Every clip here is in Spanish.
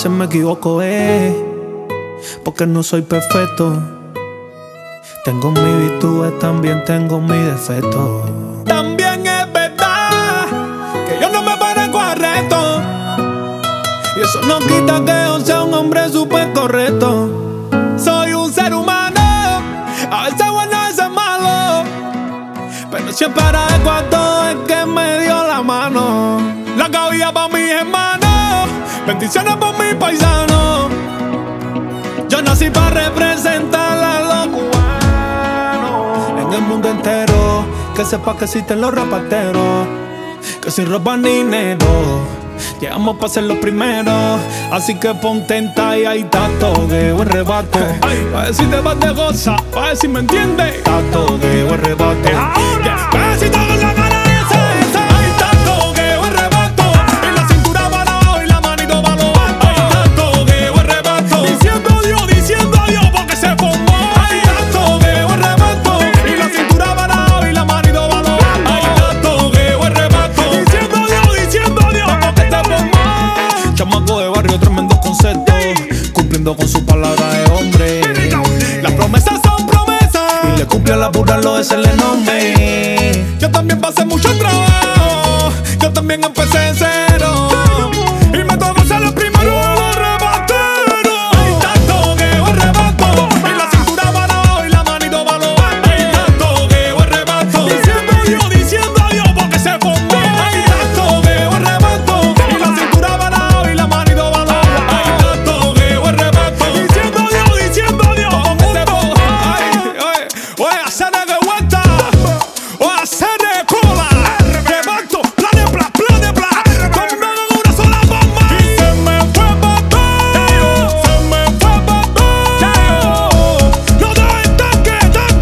veces me equivoco, porque no soy perfecto. Tengo mis virtudes, también tengo mis defectos. También es verdad que yo no me parezco al resto, y eso no quita que yo sea un hombre súper correcto. Soy un ser humano, a veces bueno, a veces malo, pero siempre agradezco a todo el que me dio la mano. La cabilla pa' mis hermanos, bendiciones por mis paisanos. Yo nací para representar a los cubanos en el mundo entero. Que sepa que existen los rapateros, que sin ropa ni dinero llegamos para ser los primeros. Así que ponte en talla y tatogueo el rebate. Pa' ver si te vas de goza, pa' ver si me entiendes. Tatogueo el rebate. Pa' ver si te hago la cara esa. Ay, tatogueo el rebato. Y la cintura para abajo y la manito para lo alto. Ay, tatogueo el rebato. Diciendo Dios porque se formó. Ay, tatogueo el rebato. Y la cintura para abajo y la manito para lo alto. Ay, tatogueo el rebato. Diciendo Dios porque se formó. Chamaco de barrio, tremendo concepto, cumpliendo con su palabra de hombre. Las promesas son promesas y le cumple a la pura lo de serle nombre. Yo también pasé mucho trabajo, yo también empecé de cero, y me tocó ser el primero de los rebateros. Ay, tatogueo el rebato. Y la cintura para abajo y la manito para lo alto. Ay, tatogueo el rebato. Diciendo Dios porque se formó. Ay, tatogueo el rebato. Y la cintura para abajo y la manito para lo alto. Ay, tatogueo el rebato. Diciendo Dios porque se formó. Ay, oye, hacer de vuelta o hacer de cola. Rebato, plane, bla, conmigo en una sola bomba. Y se me fue bateo, se me fue bateo. No doy tanque.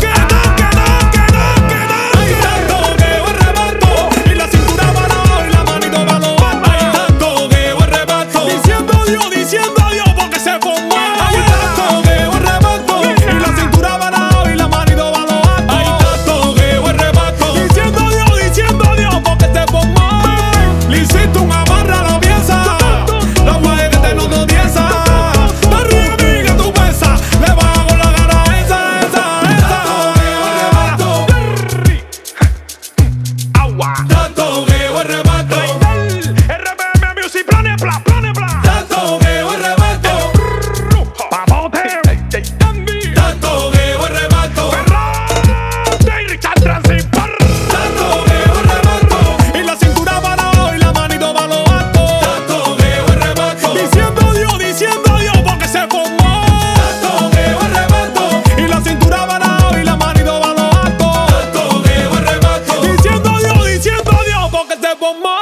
Ay, tatogueo el rebato. Y la cintura para abajo y la manito para lo alto. Ay, tatogueo el rebato. Diciendo Dios porque se formó. Ay, tatogueo el rebato. Y la cintura para abajo y la manito para lo alto. Ay, tatogueo el rebato. Diciendo Dios porque se formó. Le hiciste un amarre a la pieza, la guay que te noto tiesa. Arriba mi que tu pesa, le bajo la cara a esa. Tatogueo el rebato. Agua. Tatogueo el rebato. RBM Music, plane, bla. Tatogueo el rebato. Papote. Tatogueo el rebato. Richard Transipar. Tatogueo el rebato. Y la cintura para abajo y la manito para lo alto. Tatogueo el rebato. Diciendo Dios porque se formó. Tatogueo el rebato. Y la cintura para abajo y la manito para lo alto. Tatogueo el rebato. Diciendo Dios porque se formó.